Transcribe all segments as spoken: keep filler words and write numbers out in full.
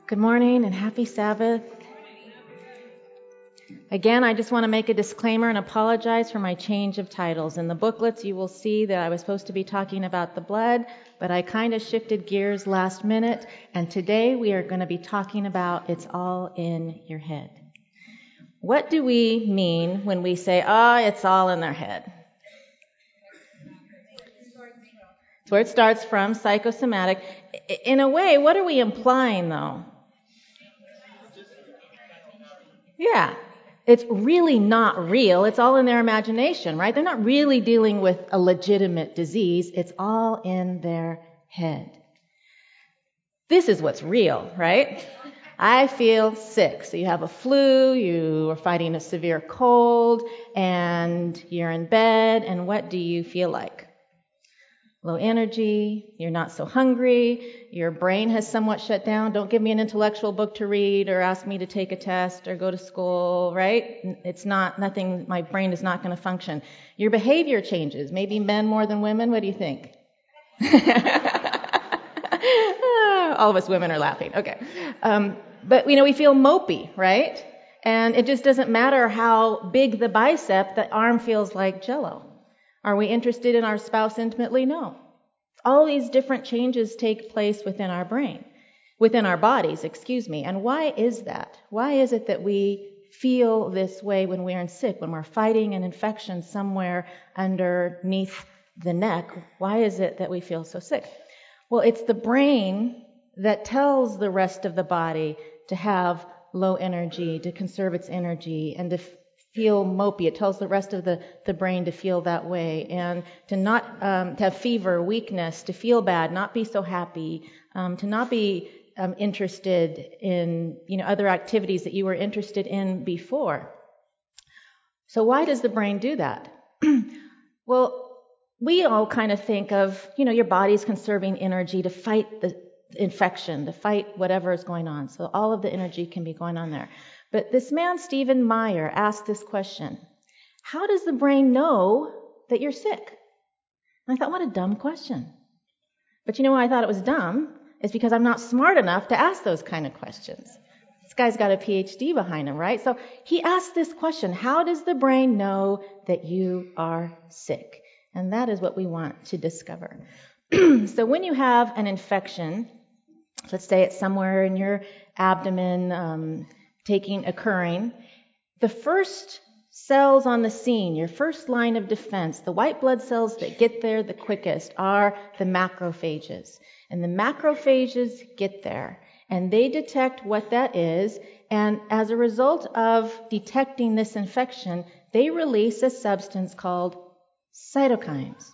Good morning and happy Sabbath. Again, I just want to make a disclaimer and apologize for my change of titles. In the booklets, you will see that I was supposed to be talking about the blood, but I kind of shifted gears last minute, and today we are going to be talking about it's all in your head. What do we mean when we say, ah, oh, it's all in their head? It's where it starts from, psychosomatic. In a way, what are we implying, though? Yeah. It's really not real. It's all in their imagination, right? They're not really dealing with a legitimate disease. It's all in their head. This is what's real, right? I feel sick. So you have a flu, you are fighting a severe cold, and you're in bed, and what do you feel like? Low energy, you're not so hungry, your brain has somewhat shut down. Don't give me an intellectual book to read or ask me to take a test or go to school, right? It's not, nothing, my brain is not going to function. Your behavior changes, maybe men more than women. What do you think? All of us women are laughing. Okay. Um, but, you know, we feel mopey, right? And it just doesn't matter how big the bicep, the arm feels like jello. Are we interested in our spouse intimately? No. All these different changes take place within our brain, within our bodies, excuse me. And why is that? Why is it that we feel this way when we're sick, when we're fighting an infection somewhere underneath the neck? Why is it that we feel so sick? Well, it's the brain that tells the rest of the body to have low energy, to conserve its energy, and to feel mopey. It tells the rest of the, the brain to feel that way, and to not um, to have fever, weakness, to feel bad, not be so happy, um, to not be um, interested in you know other activities that you were interested in before. So why does the brain do that? Well, we all kind of think of you know your body's conserving energy to fight the infection, to fight whatever is going on. So all of the energy can be going on there. But this man, Stephen Meyer, asked this question: how does the brain know that you're sick? And I thought, what a dumb question. But you know why I thought it was dumb? It's because I'm not smart enough to ask those kind of questions. This guy's got a P H D behind him, right? So he asked this question: how does the brain know that you are sick? And that is what we want to discover. So when you have an infection, let's say it's somewhere in your abdomen, um, taking occurring, the first cells on the scene, your first line of defense, the white blood cells that get there the quickest are the macrophages. And the macrophages get there, and they detect what that is, and as a result of detecting this infection, they release a substance called cytokines.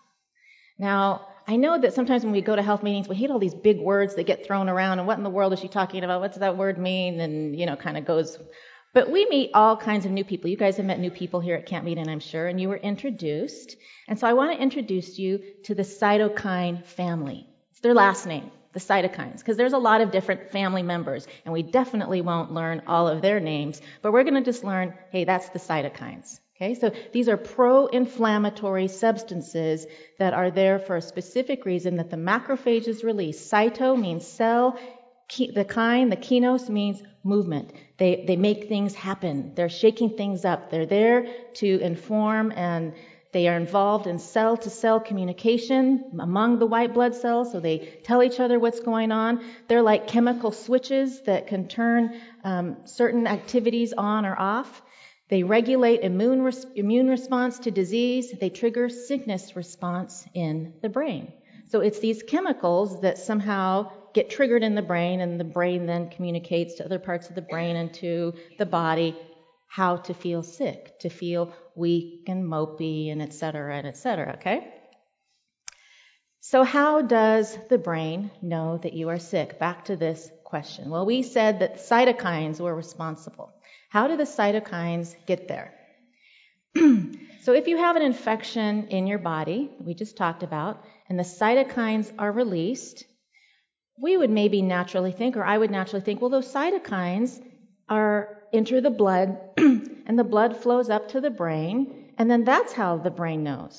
Now, I know that sometimes when we go to health meetings, we hate all these big words that get thrown around, and what in the world is she talking about? What's that word mean? And, you know, kind of goes. But we meet all kinds of new people. You guys have met new people here at Camp Meeting, I'm sure, and you were introduced. And so I want to introduce you to the cytokine family. It's their last name, the cytokines, because there's a lot of different family members, and we definitely won't learn all of their names, but we're going to just learn, hey, that's the cytokines. Okay, so these are pro-inflammatory substances that are there for a specific reason that the macrophages release. Cyto means cell, the kine, the kinos means movement. They they make things happen. They're shaking things up. They're there to inform, and they are involved in cell-to-cell communication among the white blood cells, so they tell each other what's going on. They're like chemical switches that can turn um, certain activities on or off. They regulate immune, res- immune response to disease. They trigger sickness response in the brain. So it's these chemicals that somehow get triggered in the brain, and the brain then communicates to other parts of the brain and to the body how to feel sick, to feel weak and mopey and et cetera, and et cetera, okay? So how does the brain know that you are sick? Back to this question. Well, we said that cytokines were responsible. How do the cytokines get there? So if you have an infection in your body, we just talked about, and the cytokines are released, we would maybe naturally think, or I would naturally think, well, those cytokines are enter the blood, and the blood flows up to the brain, and then that's how the brain knows.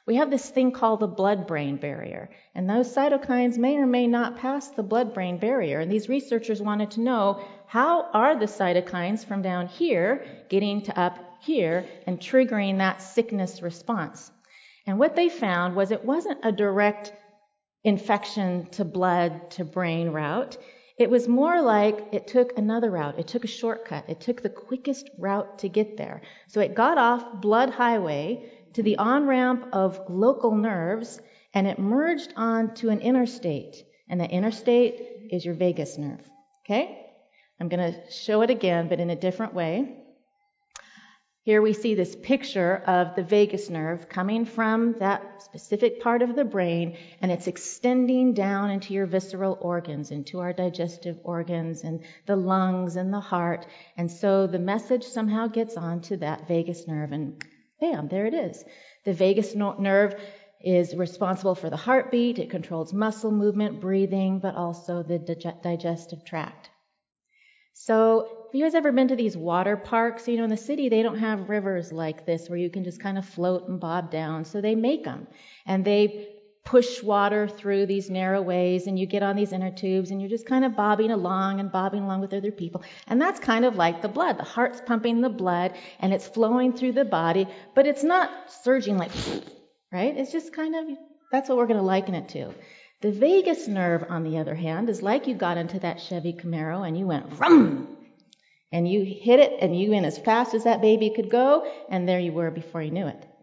We have this thing called the blood-brain barrier, and those cytokines may or may not pass the blood-brain barrier. And these researchers wanted to know, how are the cytokines from down here getting to up here and triggering that sickness response? And what they found was it wasn't a direct infection to blood to brain route. It was more like it took another route. It took a shortcut. It took the quickest route to get there. So it got off blood highway to the on-ramp of local nerves, and it merged onto an interstate. And the interstate is your vagus nerve. Okay? I'm going to show it again, but in a different way. Here we see this picture of the vagus nerve coming from that specific part of the brain, and it's extending down into your visceral organs, into our digestive organs and the lungs and the heart. And so the message somehow gets on to that vagus nerve, and bam, there it is. The vagus no- nerve is responsible for the heartbeat. It controls muscle movement, breathing, but also the dig- digestive tract. So, have you guys ever been to these water parks? You know, in the city, they don't have rivers like this where you can just kind of float and bob down. So they make them. And they push water through these narrow ways, and you get on these inner tubes, and you're just kind of bobbing along and bobbing along with other people. And that's kind of like the blood. The heart's pumping the blood, and it's flowing through the body, but it's not surging like, right? It's just kind of, that's what we're going to liken it to. The vagus nerve, on the other hand, is like you got into that Chevy Camaro and you went vroom, and you hit it, and you went as fast as that baby could go, and there you were before you knew it.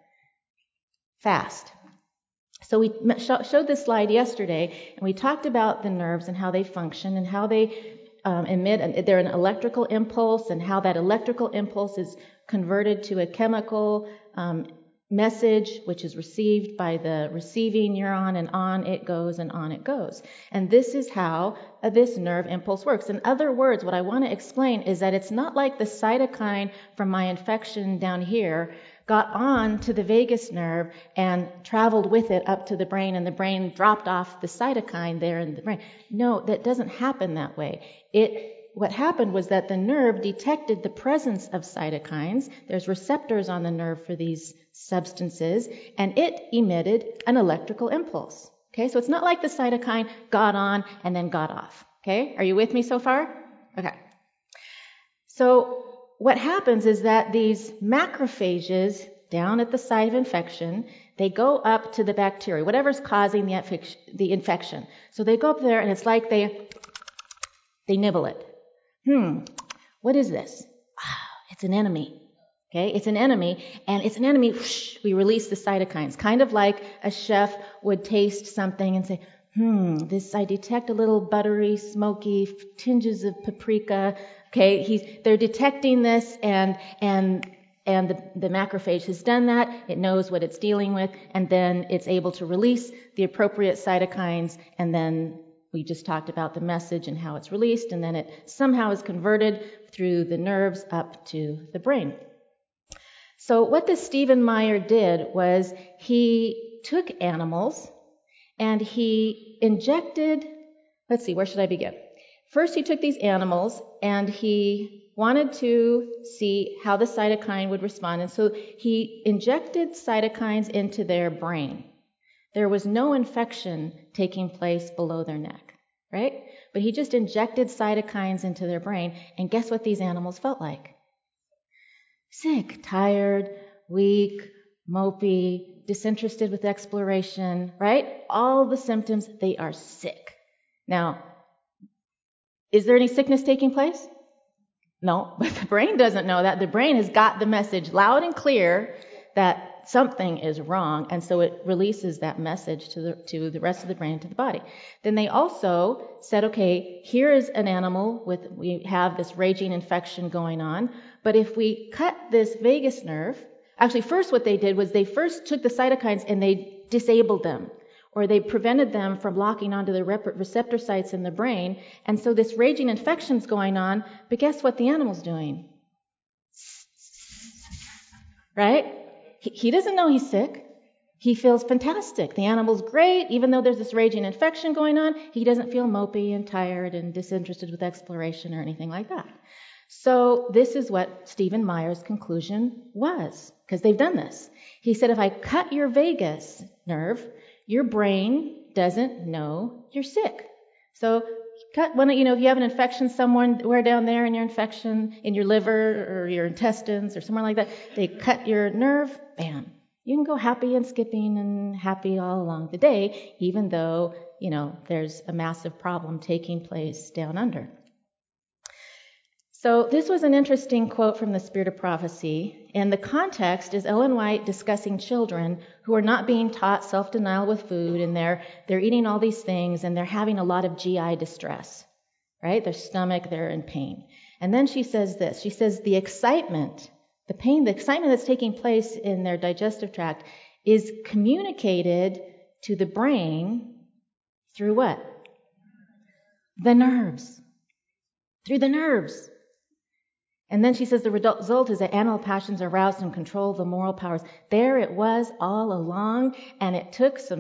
Fast. So we showed this slide yesterday, and we talked about the nerves and how they function and how they um, emit. They're an electrical impulse, and how that electrical impulse is converted to a chemical um message, which is received by the receiving neuron, and on it goes and on it goes. And this is how uh, this nerve impulse works. In other words, what I want to explain is that it's not like the cytokine from my infection down here got on to the vagus nerve and traveled with it up to the brain, and the brain dropped off the cytokine there in the brain. No, that doesn't happen that way. It What happened was that the nerve detected the presence of cytokines. There's receptors on the nerve for these substances, and it emitted an electrical impulse. Okay, so it's not like the cytokine got on and then got off. Okay, are you with me so far? Okay. So what happens is that these macrophages down at the site of infection, they go up to the bacteria, whatever's causing the, infec- the infection. So they go up there, and it's like they they nibble it. Hmm, what is this? Ah, it's an enemy. Okay, it's an enemy, and it's an enemy, whoosh, we release the cytokines. Kind of like a chef would taste something and say, hmm, this, I detect a little buttery, smoky, tinges of paprika. Okay, he's, they're detecting this, and, and, and the, the macrophage has done that. It knows what it's dealing with, and then it's able to release the appropriate cytokines, and then we just talked about the message and how it's released, and then it somehow is converted through the nerves up to the brain. So what this Stephen Meyer did was he took animals and he injected, let's see, where should I begin? First, he took these animals and he wanted to see how the cytokine would respond. And so he injected cytokines into their brain. There was no infection taking place below their neck, right? But he just injected cytokines into their brain, and guess what these animals felt like? Sick, tired, weak, mopey, disinterested with exploration, right? All the symptoms, they are sick. Now, is there any sickness taking place? No, but the brain doesn't know that. The brain has got the message loud and clear that something is wrong, and so it releases that message to the to the rest of the brain, to the body. Then they also said, okay, here is an animal with, we have this raging infection going on, but if we cut this vagus nerve, actually first what they did was they first took the cytokines and they disabled them, or they prevented them from locking onto the rep- receptor sites in the brain, and so this raging infection's going on, but guess what the animal's doing? Right? He doesn't know he's sick. He feels fantastic. The animal's great. Even though there's this raging infection going on, he doesn't feel mopey and tired and disinterested with exploration or anything like that. So this is what Stephen Meyer's conclusion was, because they've done this. He said, if I cut your vagus nerve, your brain doesn't know you're sick. So cut when you know if you have an infection somewhere down there in your infection in your liver or your intestines or somewhere like that, they cut your nerve, bam. You can go happy and skipping and happy all along the day, even though, you know, there's a massive problem taking place down under. So this was an interesting quote from the Spirit of Prophecy, and the context is Ellen White discussing children who are not being taught self-denial with food, and they're they're eating all these things, and they're having a lot of G I distress, right? Their stomach, they're in pain. And then she says this, she says the excitement, the pain, the excitement that's taking place in their digestive tract is communicated to the brain through what? The nerves. Through the nerves. And then she says the result is that animal passions are aroused and control the moral powers. There it was all along, and it took some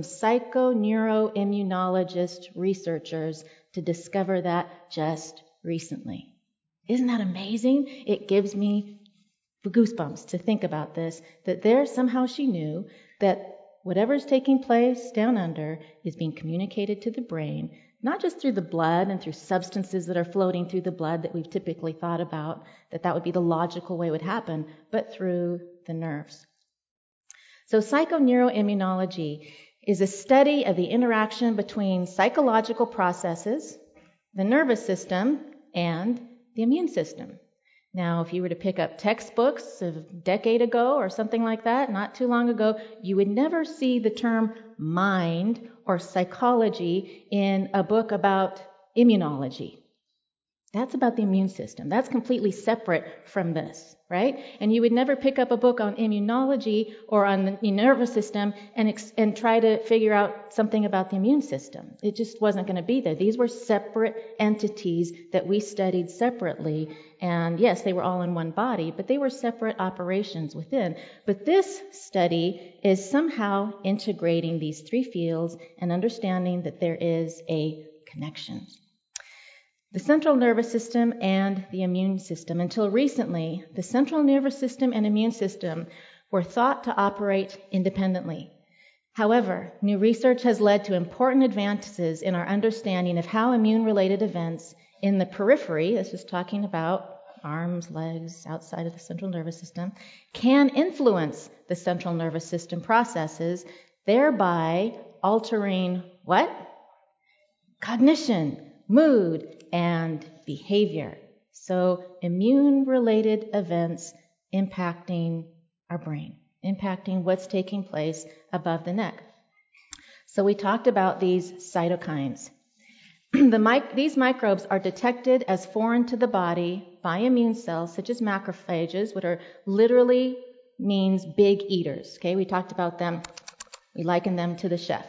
psychoneuroimmunologist researchers to discover that just recently. Isn't that amazing? It gives me goosebumps to think about this, that there somehow she knew that whatever's taking place down under is being communicated to the brain, not just through the blood and through substances that are floating through the blood that we've typically thought about, that that would be the logical way it would happen, but through the nerves. So psychoneuroimmunology is a study of the interaction between psychological processes, the nervous system, and the immune system. Now, if you were to pick up textbooks of a decade ago or something like that, not too long ago, you would never see the term mind or psychology in a book about immunology. That's about the immune system. That's completely separate from this, right? And you would never pick up a book on immunology or on the nervous system and ex- and try to figure out something about the immune system. It just wasn't going to be there. These were separate entities that we studied separately. And yes, they were all in one body, but they were separate operations within. But this study is somehow integrating these three fields and understanding that there is a connection. The central nervous system and the immune system. Until recently, the central nervous system and immune system were thought to operate independently. However, new research has led to important advances in our understanding of how immune-related events in the periphery, this is talking about arms, legs, outside of the central nervous system, can influence the central nervous system processes, thereby altering what? Cognition, mood, and behavior. So immune-related events impacting our brain, impacting what's taking place above the neck. So we talked about these cytokines. the mic- these microbes are detected as foreign to the body by immune cells, such as macrophages, which are literally means big eaters. Okay, we talked about them. We liken them to the chef.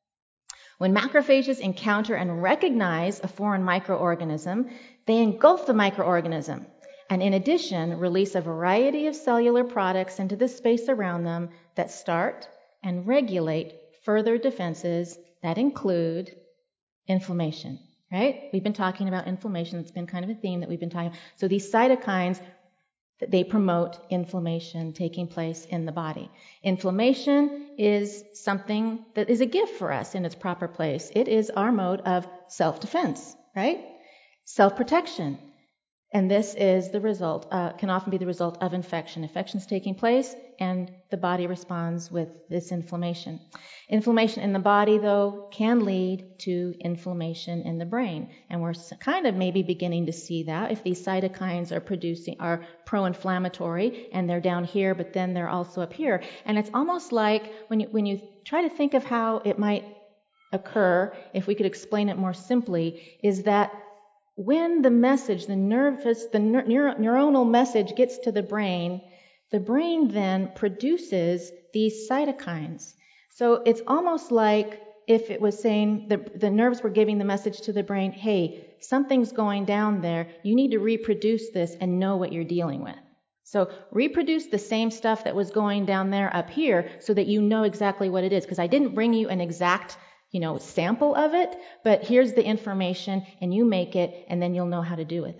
When macrophages encounter and recognize a foreign microorganism, they engulf the microorganism and in addition release a variety of cellular products into the space around them that start and regulate further defenses that include inflammation, right? We've been talking about inflammation. It's been kind of a theme that we've been talking about. So these cytokines, they promote inflammation taking place in the body. Inflammation is something that is a gift for us in its proper place. It is our mode of self-defense, right? Self-protection. And this is the result, uh, can often be the result of infection. Infection's taking place and the body responds with this inflammation. Inflammation in the body, though, can lead to inflammation in the brain. And we're kind of maybe beginning to see that if these cytokines are producing, are pro-inflammatory and they're down here, but then they're also up here. And it's almost like when you, when you try to think of how it might occur, if we could explain it more simply, is that when the message, the nervous, the neuro, neuronal message gets to the brain, the brain then produces these cytokines. So it's almost like if it was saying, the, the nerves were giving the message to the brain, hey, something's going down there, you need to reproduce this and know what you're dealing with. So reproduce the same stuff that was going down there up here so that you know exactly what it is. Because I didn't bring you an exact you know, sample of it, but here's the information and you make it and then you'll know how to do with it.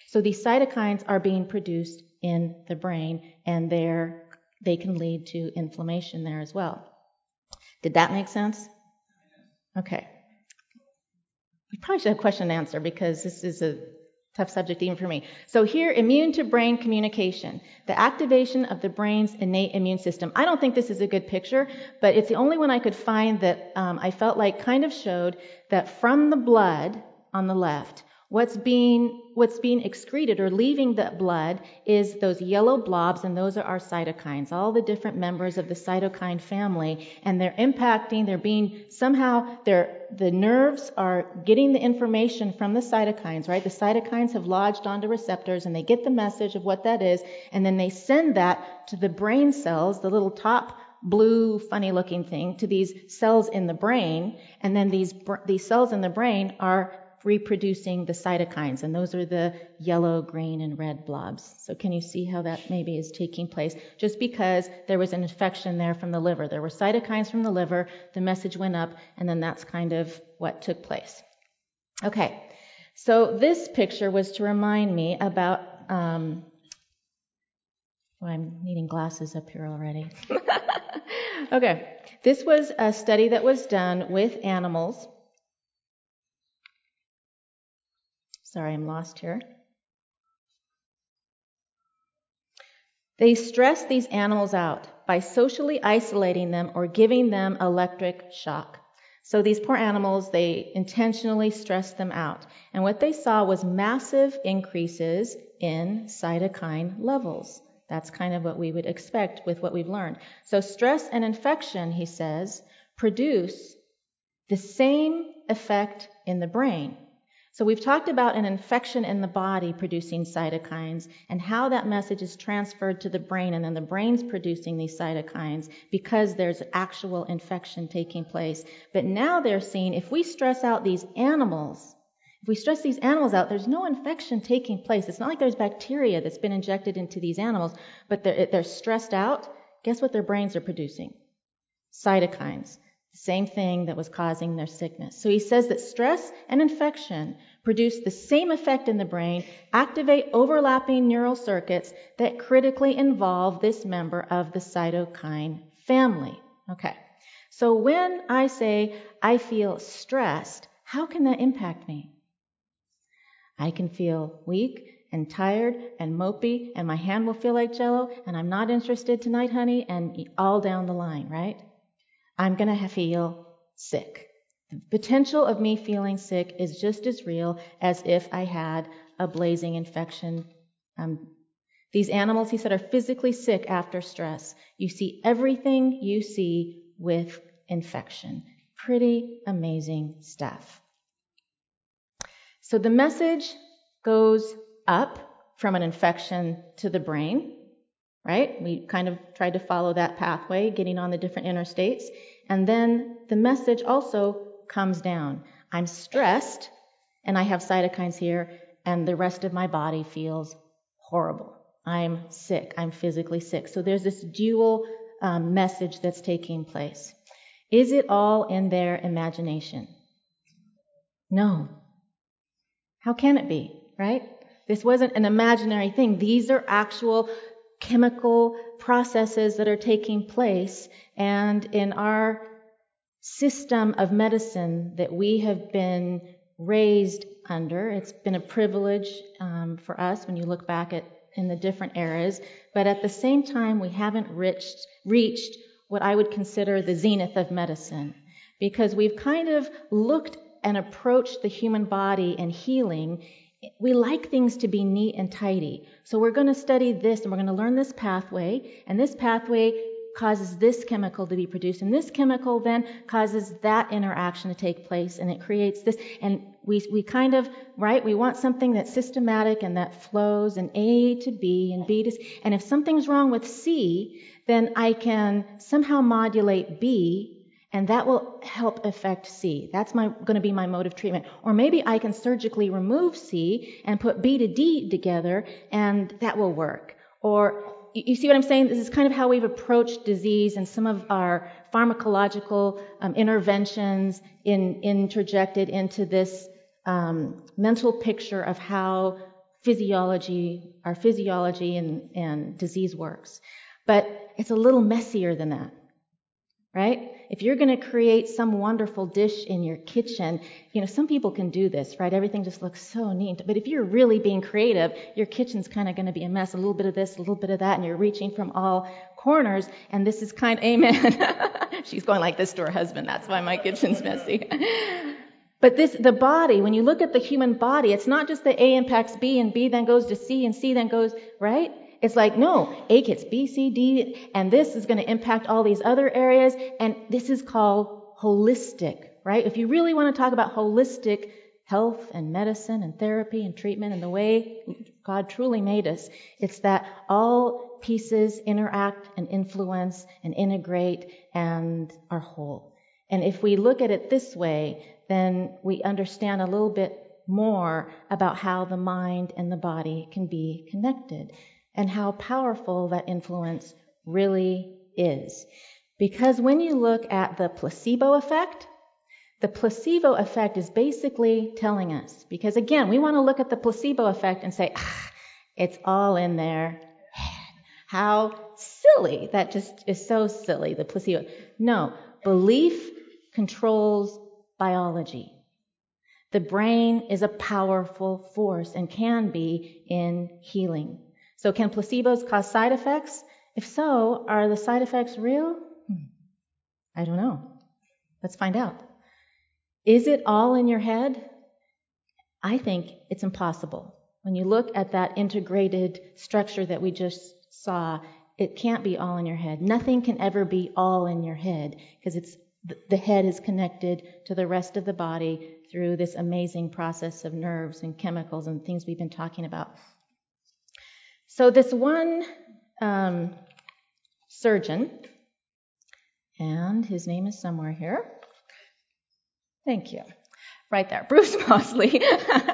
So these cytokines are being produced in the brain, and they're, they can lead to inflammation there as well. Did that make sense? Okay. We probably should have question and answer because this is a tough subject even for me. So here, immune to brain communication, the activation of the brain's innate immune system. I don't think this is a good picture, but it's the only one I could find that um, I felt like kind of showed that from the blood on the left, what's being what's being excreted or leaving the blood is those yellow blobs, and those are our cytokines, all the different members of the cytokine family, and they're impacting, they're being somehow, they're, the nerves are getting the information from the cytokines, right? The cytokines have lodged onto receptors, and they get the message of what that is, and then they send that to the brain cells, the little top blue, funny-looking thing, to these cells in the brain, and then these these cells in the brain are reproducing the cytokines, and those are the yellow, green, and red blobs. So can you see how that maybe is taking place? Just because there was an infection there from the liver. There were cytokines from the liver, the message went up, and then that's kind of what took place. Okay, so this picture was to remind me about, um, oh, I'm needing glasses up here already. Okay, this was a study that was done with animals. Sorry, I'm lost here. They stress these animals out by socially isolating them or giving them electric shock. So these poor animals, they intentionally stressed them out. And what they saw was massive increases in cytokine levels. That's kind of what we would expect with what we've learned. So stress and infection, he says, produce the same effect in the brain. So we've talked about an infection in the body producing cytokines and how that message is transferred to the brain, and then the brain's producing these cytokines because there's actual infection taking place. But now they're seeing if we stress out these animals, if we stress these animals out, there's no infection taking place. It's not like there's bacteria that's been injected into these animals, but they're, they're stressed out. Guess what their brains are producing? Cytokines. Same thing that was causing their sickness. So he says that stress and infection produce the same effect in the brain, activate overlapping neural circuits that critically involve this member of the cytokine family. Okay, so when I say I feel stressed, how can that impact me? I can feel weak and tired and mopey, and my hand will feel like jello, and I'm not interested tonight, honey, and all down the line, right? I'm going to feel sick. The potential of me feeling sick is just as real as if I had a blazing infection. Um, these animals, he said, are physically sick after stress. You see everything you see with infection. Pretty amazing stuff. So the message goes up from an infection to the brain. Right? We kind of tried to follow that pathway, getting on the different interstates. And then the message also comes down. I'm stressed, and I have cytokines here, and the rest of my body feels horrible. I'm sick. I'm physically sick. So there's this dual um, message that's taking place. Is it all in their imagination? No. How can it be, right? This wasn't an imaginary thing. These are actual chemical processes that are taking place, and in our system of medicine that we have been raised under, it's been a privilege um, for us when you look back at in the different eras, but at the same time we haven't reached, reached what I would consider the zenith of medicine, because we've kind of looked and approached the human body and healing. We like things to be neat and tidy. So we're going to study this, and we're going to learn this pathway, and this pathway causes this chemical to be produced, and this chemical then causes that interaction to take place, and it creates this. And we we kind of, right, we want something that's systematic and that flows, and A to B and B to C. And if something's wrong with C, then I can somehow modulate B, and that will help affect C. That's my going to be my mode of treatment. Or maybe I can surgically remove C and put B to D together, and that will work. Or you see what I'm saying? This is kind of how we've approached disease, and some of our pharmacological um, interventions in, interjected into this um, mental picture of how physiology, our physiology and, and disease works. But it's a little messier than that, right? If you're going to create some wonderful dish in your kitchen, you know, some people can do this, right? Everything just looks so neat. But if you're really being creative, your kitchen's kind of going to be a mess. A little bit of this, a little bit of that, and you're reaching from all corners. And this is kind of, amen. She's going like this to her husband. That's why my kitchen's messy. But this, the body, when you look at the human body, it's not just that A impacts B and B then goes to C and C then goes, right? It's like, no, A hits B, C, D, and this is going to impact all these other areas, and this is called holistic, right? If you really want to talk about holistic health and medicine and therapy and treatment and the way God truly made us, it's that all pieces interact and influence and integrate and are whole. And if we look at it this way, then we understand a little bit more about how the mind and the body can be connected and how powerful that influence really is. Because when you look at the placebo effect, the placebo effect is basically telling us, because again, we want to look at the placebo effect and say, ah, it's all in there. How silly. That just is so silly, the placebo. No, belief controls biology. The brain is a powerful force and can be in healing. So can placebos cause side effects? If so, are the side effects real? Hmm. I don't know. Let's find out. Is it all in your head? I think it's impossible. When you look at that integrated structure that we just saw, it can't be all in your head. Nothing can ever be all in your head because it's the head is connected to the rest of the body through this amazing process of nerves and chemicals and things we've been talking about. So this one um, surgeon, and his name is somewhere here. Thank you. Right there, Bruce Mosley.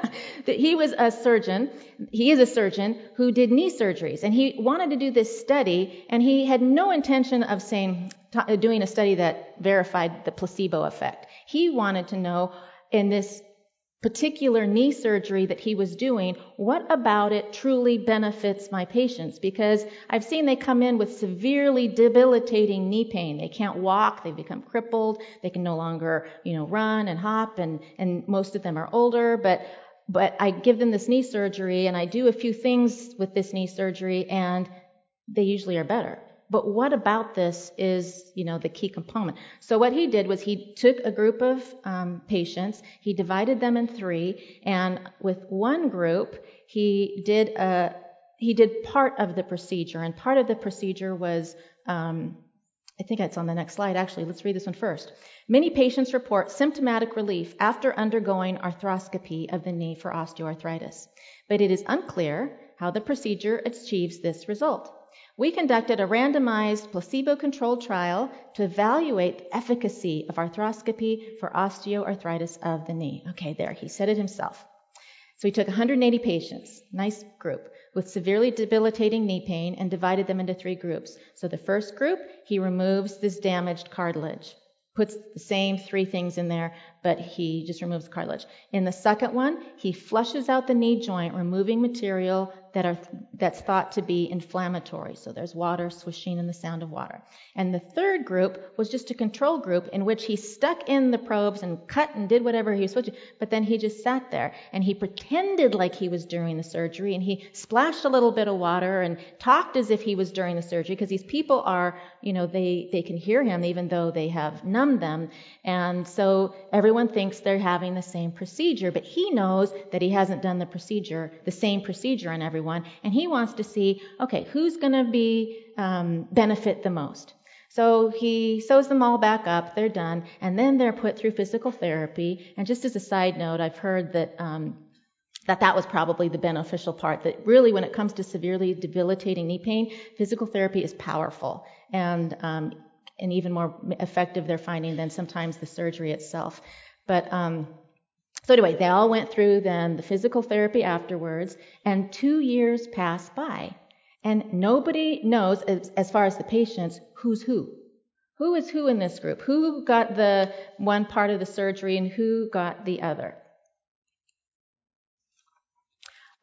He was a surgeon. He is a surgeon who did knee surgeries, and he wanted to do this study, and he had no intention of saying, t- doing a study that verified the placebo effect. He wanted to know in this particular knee surgery that he was doing, what about it truly benefits my patients? Because I've seen they come in with severely debilitating knee pain. They can't walk, they become crippled, they can no longer, you know, run and hop, and, and most of them are older, but but I give them this knee surgery and I do a few things with this knee surgery and they usually are better. But what about this is, you know, the key component. So what he did was he took a group of um, patients, he divided them in three, and with one group, he did a he did part of the procedure, and part of the procedure was, um, I think it's on the next slide, actually. Let's read this one first. Many patients report symptomatic relief after undergoing arthroscopy of the knee for osteoarthritis, but it is unclear how the procedure achieves this result. We conducted a randomized placebo-controlled trial to evaluate the efficacy of arthroscopy for osteoarthritis of the knee. Okay, there, he said it himself. So he took one hundred eighty patients, nice group, with severely debilitating knee pain and divided them into three groups. So the first group, he removes this damaged cartilage, puts the same three things in there, but he just removes cartilage. In the second one, he flushes out the knee joint, removing material that are that's thought to be inflammatory. So there's water swishing and the sound of water. And the third group was just a control group in which he stuck in the probes and cut and did whatever he was supposed to, but then he just sat there and he pretended like he was during the surgery, and he splashed a little bit of water and talked as if he was during the surgery, because these people are, you know, they, they can hear him even though they have numbed them. And so everyone thinks they're having the same procedure, but he knows that he hasn't done the procedure, the same procedure on everyone, and he wants to see, okay, who's going to be um, benefit the most. So he sews them all back up, they're done, and then they're put through physical therapy. And just as a side note, I've heard that um, that that was probably the beneficial part, that really when it comes to severely debilitating knee pain, physical therapy is powerful and um, and even more effective, they're finding, than sometimes the surgery itself. But um, so anyway, they all went through then the physical therapy afterwards, and two years passed by. And nobody knows, as, as far as the patients, who's who. Who is who in this group? Who got the one part of the surgery and who got the other?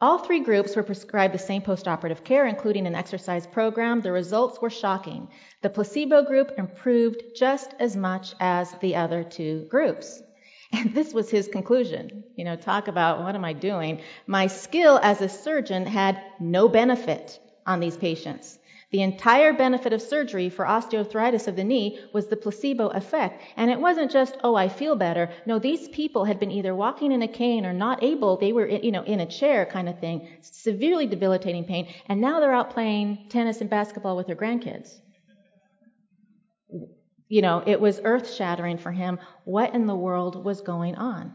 All three groups were prescribed the same postoperative care, including an exercise program. The results were shocking. The placebo group improved just as much as the other two groups. And this was his conclusion. You know, talk about, what am I doing? My skill as a surgeon had no benefit on these patients. The entire benefit of surgery for osteoarthritis of the knee was the placebo effect. And it wasn't just, oh, I feel better. No, these people had been either walking in a cane or not able. They were, you know, in a chair kind of thing, severely debilitating pain. And now they're out playing tennis and basketball with their grandkids. You know, it was earth-shattering for him. What in the world was going on?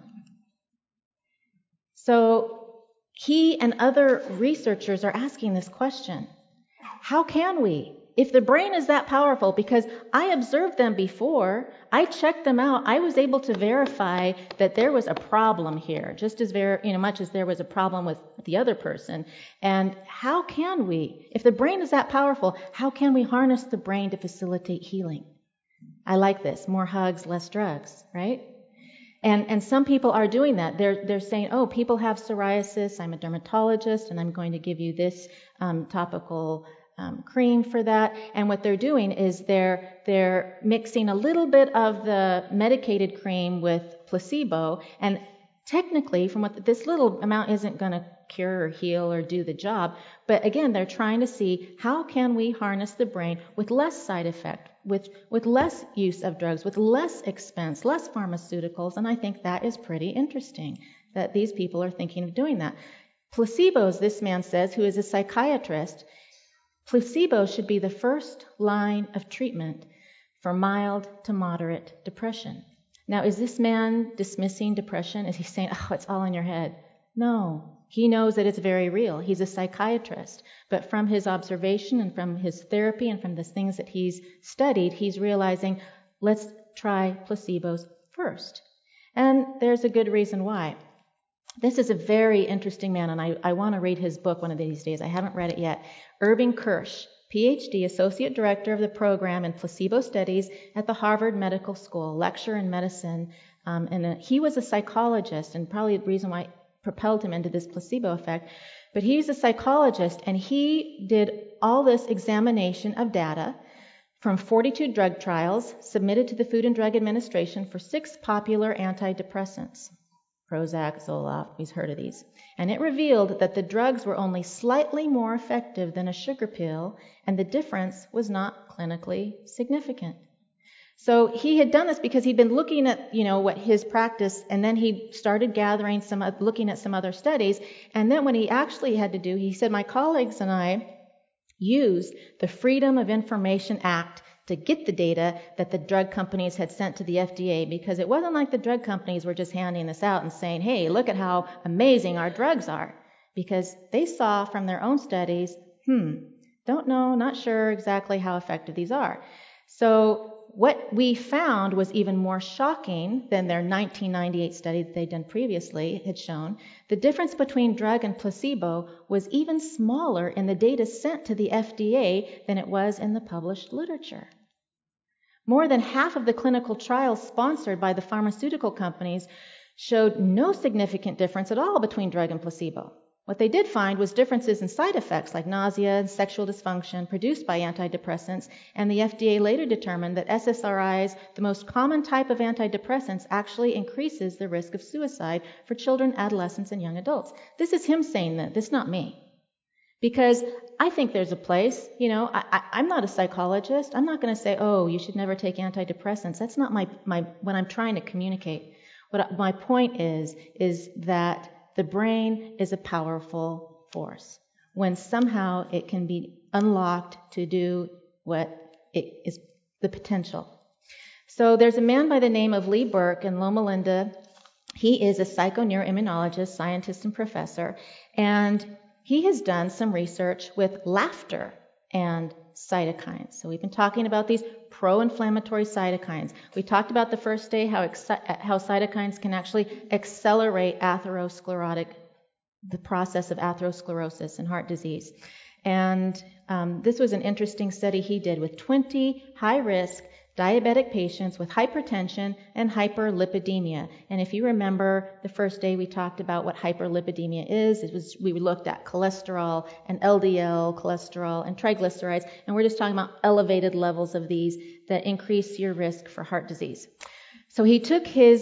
So he and other researchers are asking this question. How can we? If the brain is that powerful, because I observed them before, I checked them out, I was able to verify that there was a problem here, just as ver- you know, much as there was a problem with the other person. And how can we? If the brain is that powerful, how can we harness the brain to facilitate healing? I like this. More hugs, less drugs, right? And and some people are doing that. They're they're saying, oh, people have psoriasis. I'm a dermatologist, and I'm going to give you this um, topical um, cream for that. And what they're doing is they're they're mixing a little bit of the medicated cream with placebo. And technically, from what this little amount isn't going to cure or heal or do the job. But again, they're trying to see how can we harness the brain with less side effect, with, with less use of drugs, with less expense, less pharmaceuticals. And I think that is pretty interesting that these people are thinking of doing that. Placebos, this man says, who is a psychiatrist, placebos should be the first line of treatment for mild to moderate depression. Now, is this man dismissing depression? Is he saying, oh, it's all in your head? No. He knows that it's very real. He's a psychiatrist. But from his observation and from his therapy and from the things that he's studied, he's realizing, let's try placebos first. And there's a good reason why. This is a very interesting man, and I, I want to read his book one of these days. I haven't read it yet. Irving Kirsch, P H D, Associate Director of the Program in Placebo Studies at the Harvard Medical School, lecturer in medicine. Um, and uh, he was a psychologist, and probably the reason why propelled him into this placebo effect. But he's a psychologist, and he did all this examination of data from forty-two drug trials submitted to the Food and Drug Administration for six popular antidepressants. Prozac, Zoloft, we've heard of these. And it revealed that the drugs were only slightly more effective than a sugar pill, and the difference was not clinically significant. So he had done this because he'd been looking at, you know, what his practice, and then he started gathering some, looking at some other studies. And then when he actually had to do, he said, my colleagues and I used the Freedom of Information Act to get the data that the drug companies had sent to the F D A, because it wasn't like the drug companies were just handing this out and saying, hey, look at how amazing our drugs are. Because they saw from their own studies, hmm, don't know, not sure exactly how effective these are. So what we found was even more shocking than their nineteen ninety-eight study that they'd done previously had shown. The difference between drug and placebo was even smaller in the data sent to the F D A than it was in the published literature. More than half of the clinical trials sponsored by the pharmaceutical companies showed no significant difference at all between drug and placebo. What they did find was differences in side effects like nausea and sexual dysfunction produced by antidepressants, and the F D A later determined that S S R Is, the most common type of antidepressants, actually increases the risk of suicide for children, adolescents, and young adults. This is him saying that. This is not me. Because I think there's a place, you know, I, I, I'm not a psychologist. I'm not going to say, oh, you should never take antidepressants. That's not my, my what I'm trying to communicate. What my point is, is that the brain is a powerful force when somehow it can be unlocked to do what it is, the potential. So there's a man by the name of Lee Burke in Loma Linda. He is a psychoneuroimmunologist, scientist, and professor, and he has done some research with laughter and cytokines. So we've been talking about these pro-inflammatory cytokines. We talked about the first day how exci- how cytokines can actually accelerate atherosclerotic, the process of atherosclerosis and heart disease. And um, this was an interesting study he did with twenty high-risk diabetic patients with hypertension and hyperlipidemia. And if you remember the first day we talked about what hyperlipidemia is, it was we looked at cholesterol and L D L cholesterol and triglycerides, and we're just talking about elevated levels of these that increase your risk for heart disease. So he took his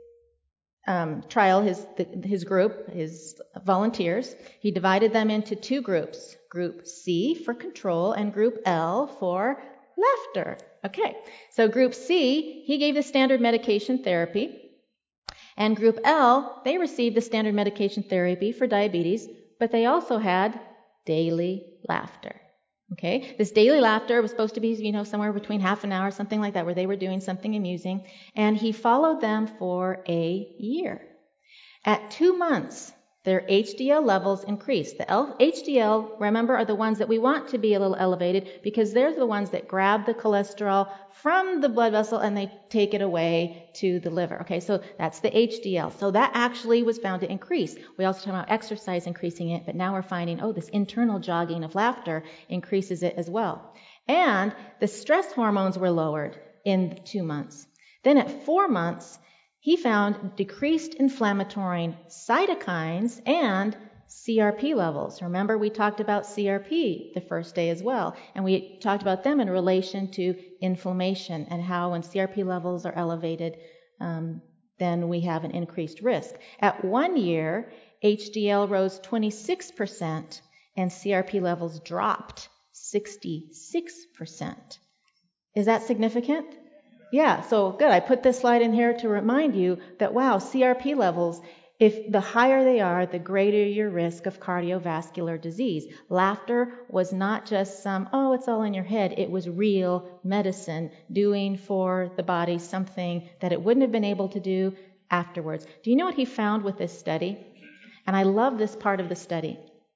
um, trial, his his group, his volunteers, he divided them into two groups, group C for control and group L for laughter. Okay, so group C, he gave the standard medication therapy, and group L, they received the standard medication therapy for diabetes, but they also had daily laughter. Okay, this daily laughter was supposed to be, you know, somewhere between half an hour, something like that, where they were doing something amusing, and he followed them for a year. At two months, their H D L levels increased. The L- H D L, remember, are the ones that we want to be a little elevated because they're the ones that grab the cholesterol from the blood vessel and they take it away to the liver. Okay, so that's the H D L. So that actually was found to increase. We also talk about exercise increasing it, but now we're finding, oh, this internal jogging of laughter increases it as well. And the stress hormones were lowered in two months. Then at four months, he found decreased inflammatory cytokines and C R P levels. Remember, we talked about C R P the first day as well, and we talked about them in relation to inflammation and how when C R P levels are elevated, um, then we have an increased risk. At one year, H D L rose twenty-six percent and C R P levels dropped sixty-six percent. Is that significant? Yeah, so good. I put this slide in here to remind you that, wow, C R P levels, if the higher they are, the greater your risk of cardiovascular disease. Laughter was not just some, oh, it's all in your head. It was real medicine doing for the body something that it wouldn't have been able to do afterwards. Do you know what he found with this study? And I love this part of the study.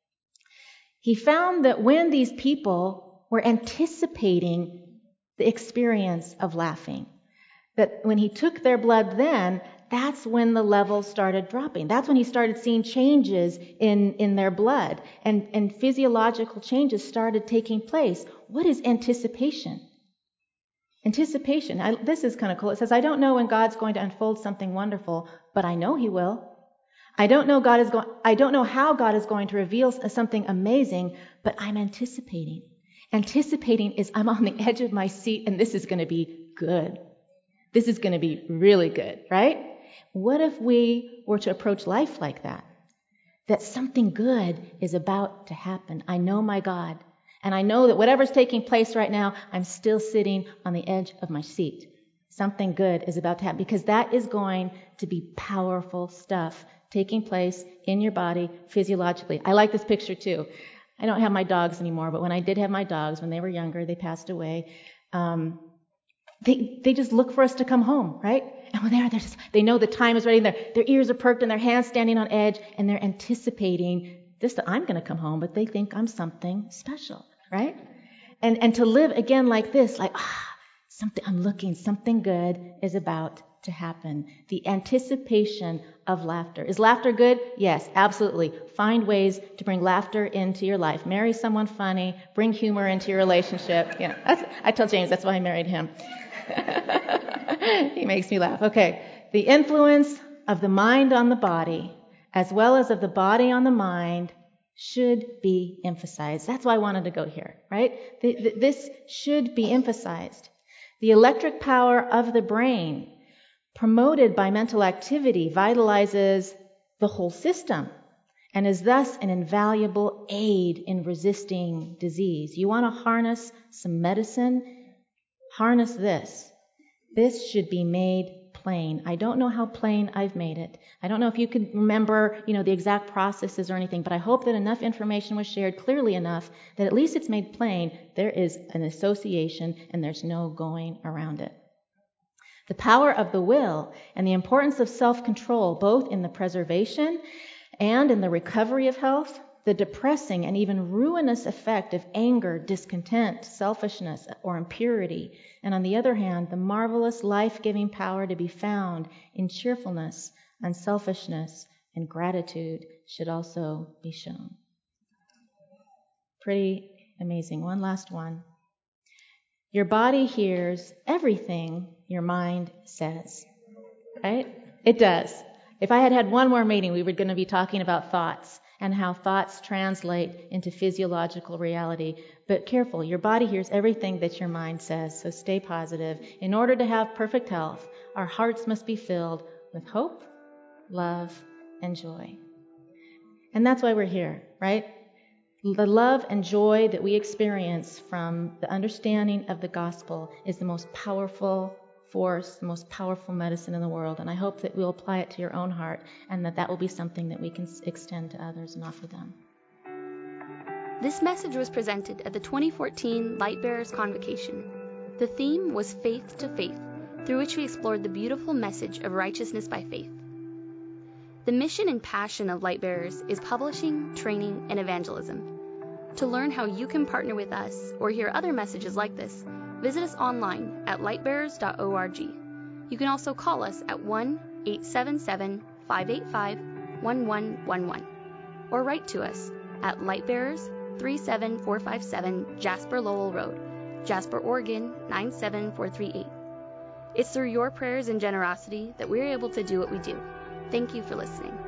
He found that when these people were anticipating the experience of laughing, that when he took their blood then, that's when the levels started dropping. That's when he started seeing changes in, in their blood, and, and physiological changes started taking place. What is anticipation? Anticipation. I, this is kind of cool. It says, I don't know when God's going to unfold something wonderful, but I know he will. I don't know God is going, I don't know how God is going to reveal something amazing, but I'm anticipating. Anticipating is I'm on the edge of my seat and this is going to be good. This is going to be really good, right? What if we were to approach life like that? That something good is about to happen. I know my God, and I know that whatever's taking place right now, I'm still sitting on the edge of my seat. Something good is about to happen because that is going to be powerful stuff taking place in your body physiologically. I like this picture too. I don't have my dogs anymore, but when I did have my dogs, when they were younger, they passed away. Um, they they just look for us to come home, right? And when they're, they're just, they know the time is ready, and their, their ears are perked, and their hands standing on edge, and they're anticipating this, that I'm going to come home, but they think I'm something special, right? And and to live again like this, like, ah, something, I'm looking, something good is about to happen. The anticipation of laughter. Is laughter good? Yes, absolutely. Find ways to bring laughter into your life. Marry someone funny. Bring humor into your relationship. Yeah, that's, I tell James that's why I married him. He makes me laugh. Okay. The influence of the mind on the body, as well as of the body on the mind, should be emphasized. That's why I wanted to go here, right? The, the, this should be emphasized. The electric power of the brain, promoted by mental activity, vitalizes the whole system and is thus an invaluable aid in resisting disease. You want to harness some medicine? Harness this. This should be made plain. I don't know how plain I've made it. I don't know if you could remember, you know, the exact processes or anything, but I hope that enough information was shared clearly enough that at least it's made plain. There is an association and there's no going around it. The power of the will and the importance of self-control, both in the preservation and in the recovery of health, the depressing and even ruinous effect of anger, discontent, selfishness, or impurity, and on the other hand, the marvelous life-giving power to be found in cheerfulness, unselfishness, and gratitude should also be shown. Pretty amazing. One last one. Your body hears everything your mind says, right? It does. If I had had one more meeting, we were going to be talking about thoughts and how thoughts translate into physiological reality. But careful, your body hears everything that your mind says, so stay positive. In order to have perfect health, our hearts must be filled with hope, love, and joy. And that's why we're here, right? The love and joy that we experience from the understanding of the gospel is the most powerful force, the most powerful medicine in the world. And I hope that we'll apply it to your own heart and that that will be something that we can extend to others and offer them. This message was presented at the twenty fourteen Lightbearers Convocation. The theme was Faith to Faith, through which we explored the beautiful message of righteousness by faith. The mission and passion of Lightbearers is publishing, training, and evangelism. To learn how you can partner with us or hear other messages like this, visit us online at lightbearers dot org. You can also call us at one eight seven seven, five eight five, one one one one or write to us at Lightbearers, three seven four five seven Jasper Lowell Road, Jasper, Oregon nine seven four three eight. It's through your prayers and generosity that we're able to do what we do. Thank you for listening.